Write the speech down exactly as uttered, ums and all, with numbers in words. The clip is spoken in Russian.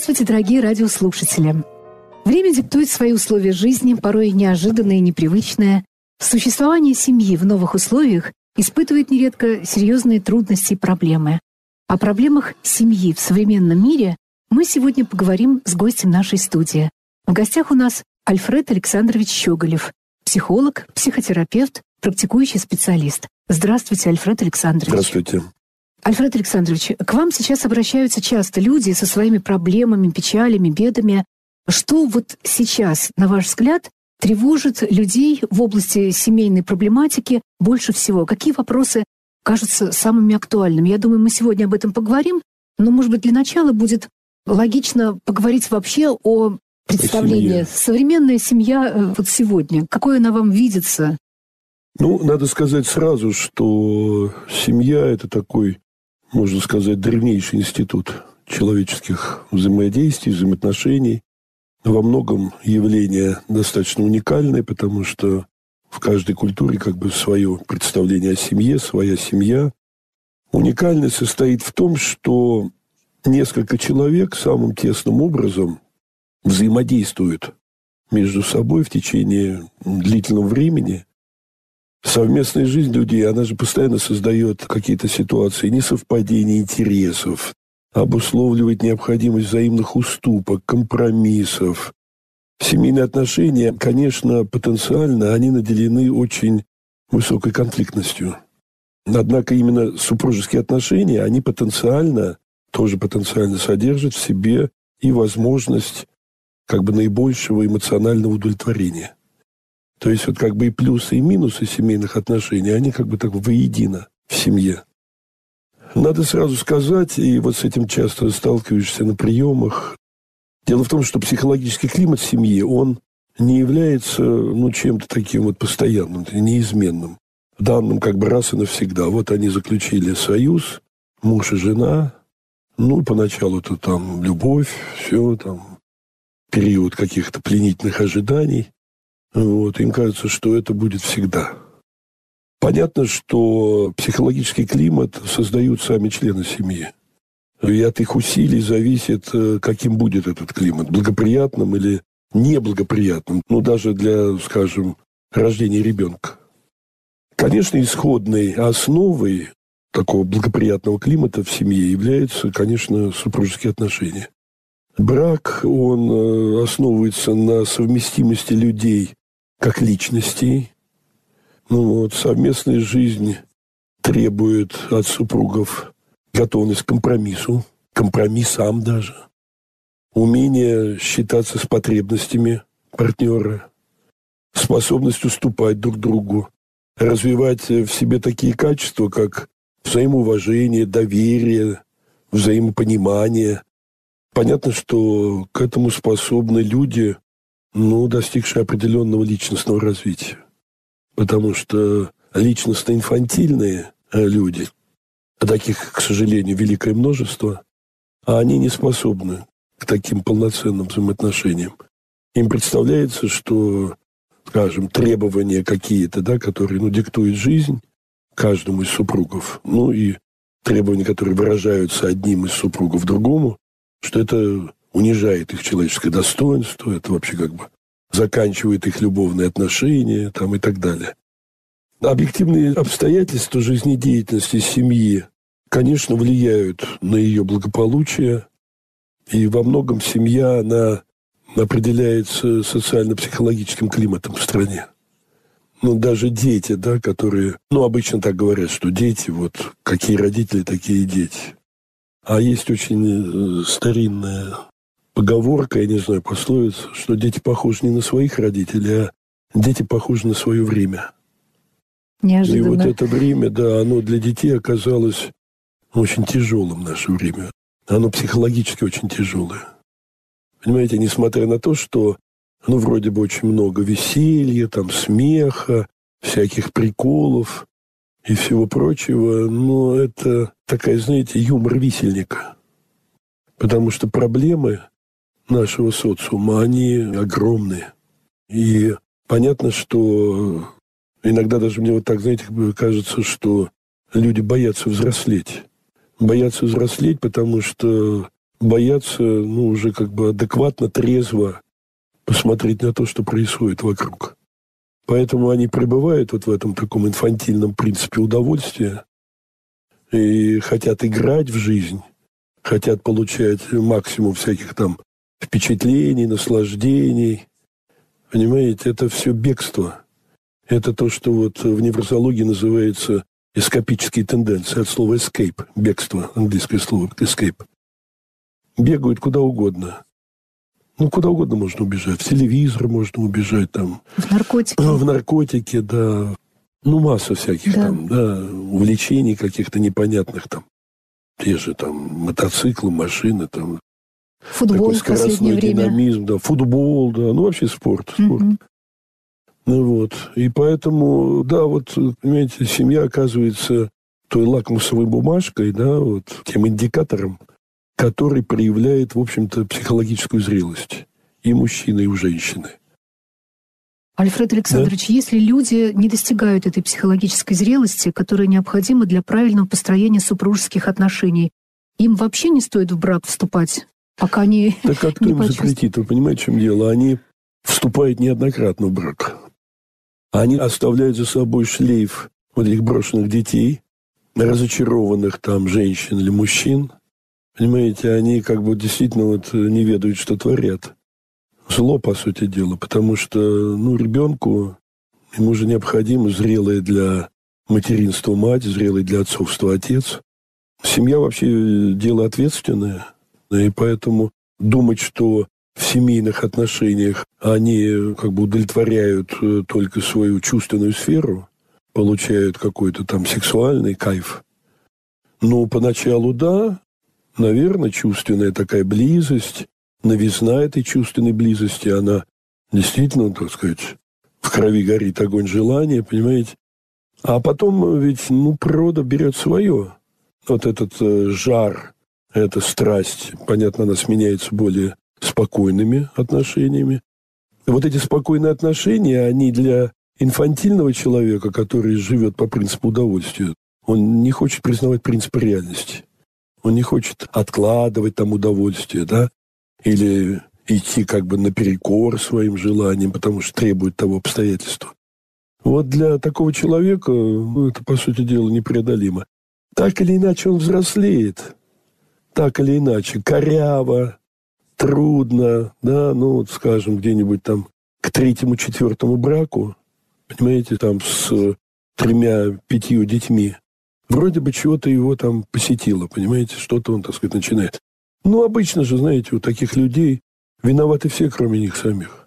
Здравствуйте, дорогие радиослушатели! Время диктует свои условия жизни, порой неожиданные и непривычные. Существование семьи в новых условиях испытывает нередко серьезные трудности и проблемы. О проблемах семьи в современном мире мы сегодня поговорим с гостем нашей студии. В гостях у нас Альфред Александрович Щеголев, психолог, психотерапевт, практикующий специалист. Здравствуйте, Альфред Александрович. Здравствуйте. Альфред Александрович, к вам сейчас обращаются часто люди со своими проблемами, печалями, бедами. Что вот сейчас, на ваш взгляд, тревожит людей в области семейной проблематики больше всего? Какие вопросы кажутся самыми актуальными? Я думаю, мы сегодня об этом поговорим, но, может быть, для начала будет логично поговорить вообще о представлении. Современная семья вот сегодня, какой она вам видится? Ну, надо сказать сразу, что семья – это такой, можно сказать, древнейший институт человеческих взаимодействий, взаимоотношений. Во многом явление достаточно уникальное, потому что в каждой культуре как бы свое представление о семье, своя семья. Уникальность состоит в том, что несколько человек самым тесным образом взаимодействуют между собой в течение длительного времени. Совместная жизнь людей, она же постоянно создает какие-то ситуации несовпадения интересов, обусловливает необходимость взаимных уступок, компромиссов. Семейные отношения, конечно, потенциально, они наделены очень высокой конфликтностью. Однако именно супружеские отношения, они потенциально, тоже потенциально содержат в себе и возможность как бы наибольшего эмоционального удовлетворения. То есть вот как бы и плюсы, и минусы семейных отношений, они как бы так воедино в семье. Надо сразу сказать, и вот с этим часто сталкиваешься на приемах. Дело в том, что психологический климат семьи, он не является ну, чем-то таким вот постоянным, неизменным, данным как бы раз и навсегда. Вот они заключили союз, муж и жена, ну, поначалу это там любовь, все, там, период каких-то пленительных ожиданий. Вот, им кажется, что это будет всегда. Понятно, что психологический климат создают сами члены семьи. И от их усилий зависит, каким будет этот климат. Благоприятным или неблагоприятным. Ну, даже для, скажем, рождения ребенка. Конечно, исходной основой такого благоприятного климата в семье являются, конечно, супружеские отношения. Брак, он основывается на совместимости людей как личностей. Ну вот, совместная жизнь требует от супругов готовность к компромиссу, компромиссам даже, умение считаться с потребностями партнера, способность уступать друг другу, развивать в себе такие качества, как взаимоуважение, доверие, взаимопонимание. Понятно, что к этому способны люди, ну, достигшие определенного личностного развития. Потому что личностно-инфантильные люди, а таких, к сожалению, великое множество, а они не способны к таким полноценным взаимоотношениям. Им представляется, что, скажем, требования какие-то, да, которые ну, диктуют жизнь каждому из супругов, ну и требования, которые выражаются одним из супругов другому, что это унижает их человеческое достоинство, это вообще как бы заканчивает их любовные отношения там, и так далее. Объективные обстоятельства жизнедеятельности семьи, конечно, влияют на ее благополучие, и во многом семья, она определяется социально-психологическим климатом в стране. Ну, даже дети, да, которые, ну, обычно так говорят, что дети, вот, какие родители, такие дети. А есть очень старинная поговорка, я не знаю, пословица, что дети похожи не на своих родителей, а дети похожи на свое время. Неожиданно. И вот это время, да, оно для детей оказалось очень тяжелым в наше время. Оно психологически очень тяжелое. Понимаете, несмотря на то, что, ну, вроде бы очень много веселья, там, смеха, всяких приколов и всего прочего, но это такая, знаете, юмор висельника. Потому что проблемы нашего социума, они огромные. И понятно, что иногда даже мне вот так, знаете, кажется, что люди боятся взрослеть. Боятся взрослеть, потому что боятся, ну, уже как бы адекватно, трезво посмотреть на то, что происходит вокруг. Поэтому они пребывают вот в этом таком инфантильном принципе удовольствия и хотят играть в жизнь, хотят получать максимум всяких там впечатлений, наслаждений. Понимаете, это все бегство. Это то, что вот в неврологии называется эскапические тенденции, от слова escape, бегство, английское слово escape. Бегают куда угодно. Ну, куда угодно можно убежать. В телевизор можно убежать, там. В наркотики. В наркотики, да. Ну, масса всяких да. там, да, увлечений каких-то непонятных там. Те же там мотоциклы, машины, там. Футбол в последнее время. Динамизм, да. Футбол, да. Ну, вообще спорт. спорт. Mm-hmm. Ну, вот. И поэтому, да, вот, понимаете, семья оказывается той лакмусовой бумажкой, да, вот, тем индикатором, который проявляет, в общем-то, психологическую зрелость и мужчины, и у женщины. Альфред Александрович, да? Если люди не достигают этой психологической зрелости, которая необходима для правильного построения супружеских отношений, им вообще не стоит в брак вступать, пока они так а кто не им запретит? Вы понимаете, в чем дело? Они вступают неоднократно в брак. Они оставляют за собой шлейф вот этих брошенных детей, разочарованных там женщин или мужчин. Понимаете, они как бы действительно вот не ведают, что творят. Зло, по сути дела, потому что, ну, ребенку, ему же необходимо зрелая для материнства мать, зрелая для отцовства отец. Семья вообще дело ответственное, и поэтому думать, что в семейных отношениях они как бы удовлетворяют только свою чувственную сферу, получают какой-то там сексуальный кайф. Ну, поначалу да, наверное, чувственная такая близость, новизна этой чувственной близости, она действительно, так сказать, в крови горит огонь желания, понимаете? А потом ведь, ну, природа берет свое. Вот этот э, жар, эта страсть, понятно, она сменяется более спокойными отношениями. Вот эти спокойные отношения, они для инфантильного человека, который живет по принципу удовольствия, он не хочет признавать принцип реальности. Он не хочет откладывать там удовольствие, да, или идти как бы наперекор своим желаниям, потому что требует того обстоятельства. Вот для такого человека, ну, это, по сути дела, непреодолимо. Так или иначе он взрослеет, так или иначе, коряво, трудно, да, ну, вот, скажем, где-нибудь там к третьему-четвертому браку, понимаете, там с тремя-пятью детьми, вроде бы чего-то его там посетило, понимаете, что-то он, так сказать, начинает. Ну, обычно же, знаете, у таких людей виноваты все, кроме них самих.